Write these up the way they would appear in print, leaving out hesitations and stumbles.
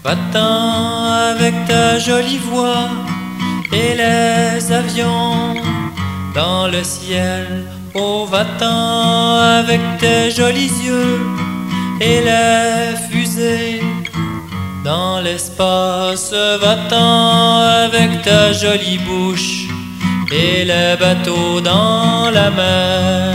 Va-t'en avec ta jolie voix et les avions dans le ciel. Oh, va-t'en avec tes jolis yeux et les fusées dans l'espace. Va-t'en avec ta jolie bouche et les bateaux dans la mer.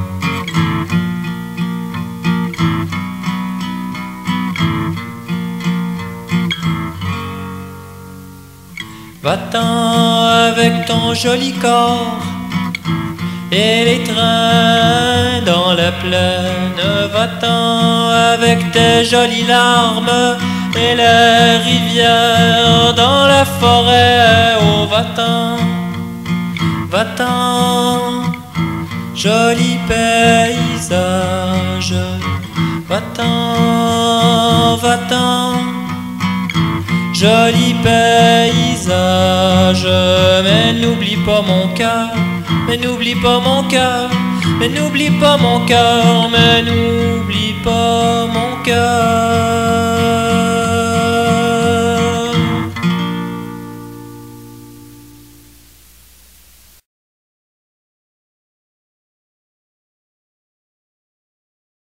Va-t'en avec ton joli corps et les trains dans la plaine. Va-t'en avec tes jolies larmes et les rivières dans la forêt. Oh, va-t'en, va-t'en, joli paysage. Va-t'en, va-t'en, joli paysage. Mais n'oublie pas mon cœur, mais n'oublie pas mon cœur, mais n'oublie pas mon cœur, mais n'oublie pas mon cœur.